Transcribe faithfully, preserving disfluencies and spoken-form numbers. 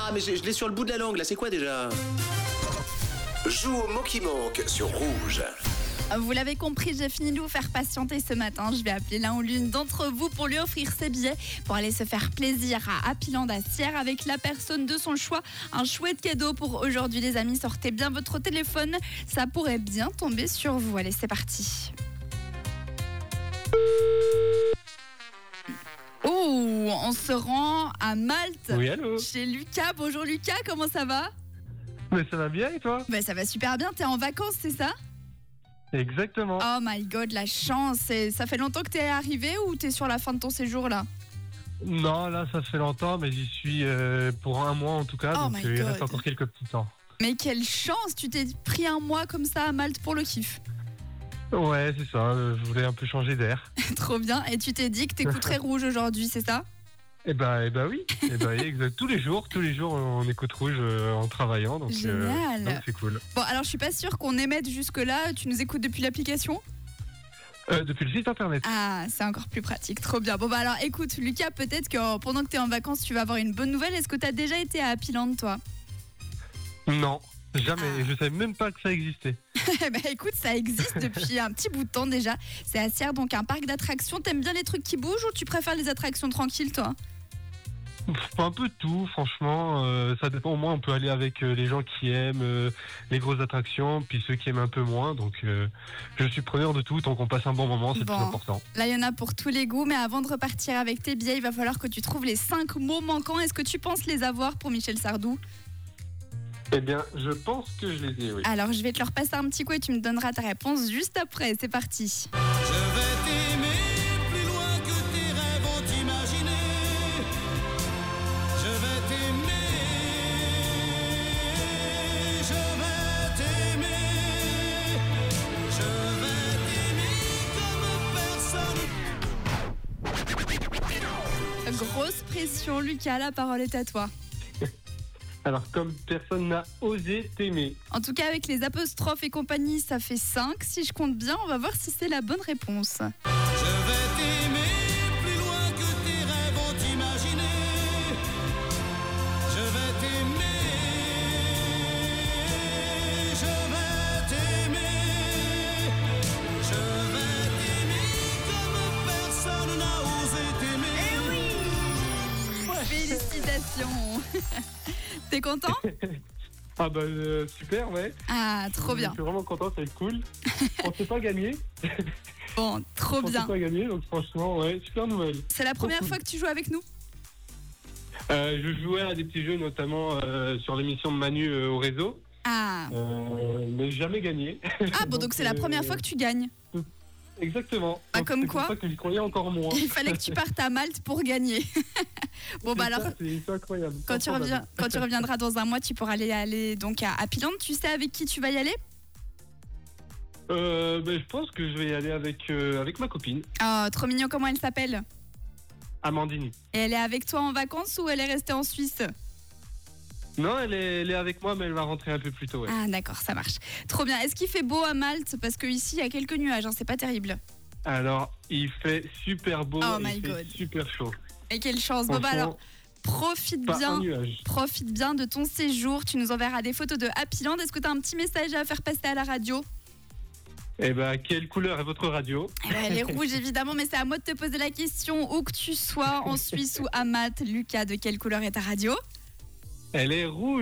Ah, mais je, je l'ai sur le bout de la langue, là, c'est quoi déjà? Joue au mot qui manque sur Rouge. Vous l'avez compris, j'ai fini de vous faire patienter ce matin. Je vais appeler l'un ou l'une d'entre vous pour lui offrir ses billets pour aller se faire plaisir à Happyland à Sierre avec la personne de son choix. Un chouette cadeau pour aujourd'hui, les amis. Sortez bien votre téléphone, ça pourrait bien tomber sur vous. Allez, c'est parti. Oh, on se rend à Malte. Oui, allô. Chez Lucas. Bonjour Lucas, comment ça va? Mais ça va bien et toi? Ben, ça va super bien, t'es en vacances, c'est ça? Exactement. Oh my god, la chance. Et ça fait longtemps que t'es arrivé ou t'es sur la fin de ton séjour là? Non, là ça fait longtemps, mais j'y suis euh, pour un mois en tout cas, Oh donc my euh, il God. reste encore quelques petits temps. Mais quelle chance, tu t'es pris un mois comme ça à Malte pour le kiff. Ouais, c'est ça, euh, je voulais un peu changer d'air. Trop bien, et tu t'es dit que t'écouterais Rouge aujourd'hui, c'est ça? Et bah, et bah oui, et bah, oui, exact. tous les jours, tous les jours on écoute Rouge euh, en travaillant, donc, euh, Génial. donc c'est cool. Bon, alors je suis pas sûre qu'on émette jusque-là, tu nous écoutes depuis l'application? Euh, depuis le site internet. Ah, c'est encore plus pratique, trop bien. Bon bah alors écoute Lucas, peut-être que euh, pendant que t'es en vacances tu vas avoir une bonne nouvelle. Est-ce que t'as déjà été à Happyland toi? Non, jamais, Ah. et je savais même pas que ça existait. Bah écoute, ça existe depuis un petit bout de temps déjà. C'est à Sierre, donc un parc d'attractions. T'aimes bien les trucs qui bougent ou tu préfères les attractions tranquilles toi? Pff, un peu de tout, franchement, euh, ça dépend. Au moins, on peut aller avec euh, les gens qui aiment euh, les grosses attractions, puis ceux qui aiment un peu moins. Donc, euh, je suis preneur de tout, tant qu'on passe un bon moment, c'est Bon. le plus important. Là, il y en a pour tous les goûts, mais avant de repartir avec tes billets, il va falloir que tu trouves les cinq mots manquants. Est-ce que tu penses les avoir pour Michel Sardou? Eh bien, je pense que je les ai, oui. Alors, je vais te leur passer un petit coup et tu me donneras ta réponse juste après. C'est parti. Je vais t'aimer plus loin que tes rêves ont imaginé. Je vais t'aimer, je vais t'aimer, je vais t'aimer comme personne. Grosse pression, Lucas, la parole est à toi. Alors, comme personne n'a osé t'aimer. En tout cas, avec les apostrophes et compagnie, ça fait cinq. Si je compte bien, on va voir si c'est la bonne réponse. Je vais t'aimer plus loin que tes rêves ont imaginé. Je vais t'aimer, je vais t'aimer, je vais t'aimer comme personne n'a osé t'aimer. Eh oui, félicitations. T'es content? Ah bah, euh, super, ouais. Ah, trop bien. Je suis vraiment content, ça va être cool. On sait pas gagner. Bon, trop On bien. sait pas gagner, donc franchement, ouais, super nouvelle. C'est la première Trop fois que tu joues avec nous? Euh, je jouais à des petits jeux, notamment euh, sur l'émission de Manu euh, au réseau, Ah, euh, mais jamais gagné. ah bon, donc c'est la première euh, fois que tu gagnes. Exactement. Ah, Donc, comme c'est quoi. pour ça que j'y croyais encore moins. Il fallait que tu partes à Malte pour gagner. Bon, bah C'est alors, ça, c'est c'est incroyable. quand tu, reviens, quand tu reviendras dans un mois, tu pourras aller, aller donc à Happyland. Tu sais avec qui tu vas y aller? Euh, ben, je pense que je vais y aller avec, euh, avec ma copine, Oh, trop mignon, comment elle s'appelle? Amandine. Et elle est avec toi en vacances ou elle est restée en Suisse? Non, elle est, elle est avec moi, mais elle va rentrer un peu plus tôt. Ouais. Ah d'accord, ça marche. Trop bien. Est-ce qu'il fait beau à Malte? Parce qu'ici, il y a quelques nuages, hein, c'est pas terrible. Alors, il fait super beau, Oh il my fait God. super chaud. Et quelle chance. Bon bah alors, Franchement, profite pas un bien. nuage. Profite bien de ton séjour. Tu nous enverras des photos de Happyland. Est-ce que tu as un petit message à faire passer à la radio? Eh ben, quelle couleur est votre radio? Eh ben, elle est rouge évidemment, mais c'est à moi de te poser la question. Où que tu sois, en Suisse ou à Malte, Lucas, de quelle couleur est ta radio? Elle est rouge.